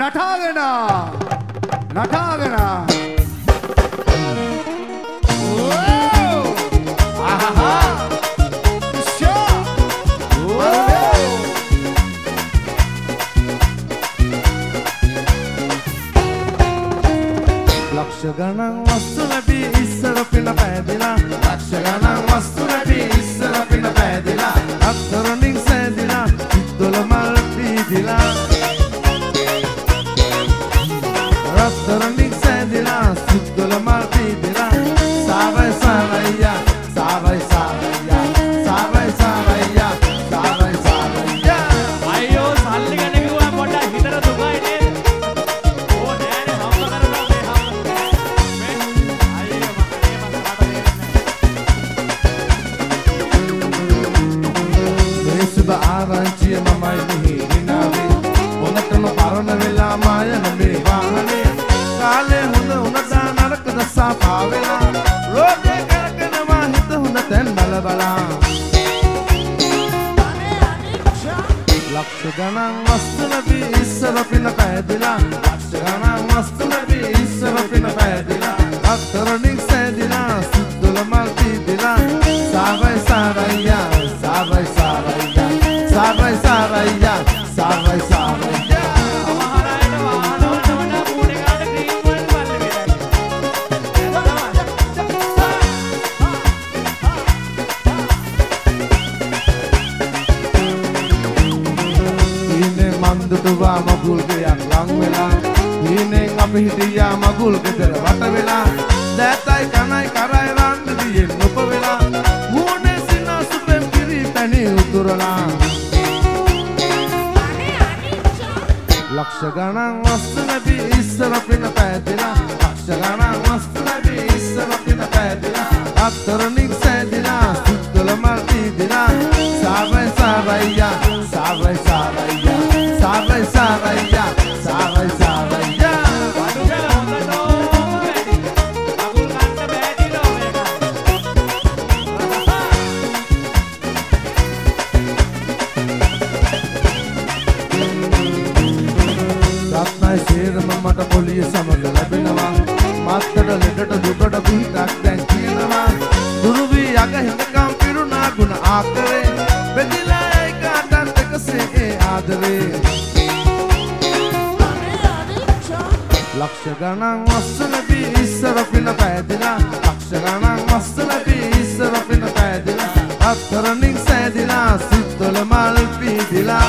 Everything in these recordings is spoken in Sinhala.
නටාගෙන ලක්ෂ ගණන් වස්තු ලැබී ඉස්සර පින පෑදිලා ලක්ෂ ගණන් වස්තු ලැබී ඉස්සර පින පෑදිලා අත්තරණින් සෑදිලා සිත්වල මල් පීදිලා අත්තරණින් සෑදිලා සිත්වල මල් පීදිලා සාරයි සාරයියා සාරයි සාරයියා සාරයි සාරයියා සාරයි සාරයියා අයියෝ සල්ලි ගැන කිව්වා පොඩ්ඩක් හිතට දුකයි නේද ඕ නෑනේ හම්බ කරනවා මේ අයියෝ මේ සුබ ආරංචිය මමයි මෙහි නිනාවේ මොනතම පරණ වෙලා මායන මේ වාහනේ කාලේ හොඳ උනදා නරක දසා පාවෙලා රෝගේ කරකනවා හිත හොඳ තැන් බල බලා ලක්ෂ ගණන් වස්තු ලැබී ඉස්සර පින පෑදිලා ලක්ෂ ගණන් වස්තු ලැබී ඉස්සර පින පෑදිලා අත්තරණින් සෑදිලා සිත්වල මල් පීදිලා සාරයි සාරයියා සාරයි සාරයියා සාරයි සාරයියා සාරයි සාරයියා සමහර අයට වාහන වලට වඩා මූණේ කාට ක්‍රීම් වලට පල්ලේ ඉන්නේ මන්දුටුවා මගුල් ගයක් ලං වෙලා ඉන්නේ අපි හිටියා මගුල් ගෙදර වට වෙලා දැතයි කනයි කරයි රන්න දියෙන් නොප වෙලා මූණේ සිනාසුපෙන් කිරි පැණි උතුරලා ලක්ෂ ගණන් වස්තු ලැබී ඉස්සර පින පෑදිලා ලක්ෂ ගණන් වස්තු ලැබී ඉස්සර පින පෑදිලා අත්තරණින් සෑදිලා සිත්වල මල් පීදිලා සාරයි සාරයියා සාරයි සාරයියා සාරයි සාරයියා සාරයි සාරයියා වඩු ගල හොඳටම වැඩි අකුල් කන්න බෑදිලා මේක රත්නයි සේරම මට පොලිය සමග ලැබෙනවා මත්තට ලෙඩට දුකට පිටක් දැන් කියනවා දුරු වී යක හිඳකම් පිරුණා ගුණ ආකරේ බෙදිලා ඒකටත් එකසේ ඒ ආදරේ ලක්ෂ ගණන් වස්තු ලැබී ඉස්සර පින පෑදිලා ලක්ෂ ගණන් වස්තු ලැබී ඉස්සර පින පෑදිලා අත්තරණින් සෑදිලා සිත්වල මල් පීදිලා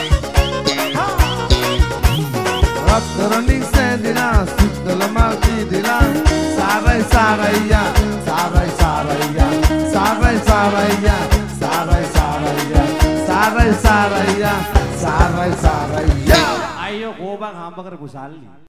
අත්තරණින් සෑදිලා සිත්වල මල් පීදිලා සාරයි සාරයියා සාරයි සාරයියා සාරයි සාරයියා සාරයි සාරයියා සාරයි සාරයියා සාරයි සාරයියා අයියෝ කෝබන් හම්බ කරපු සල්ලි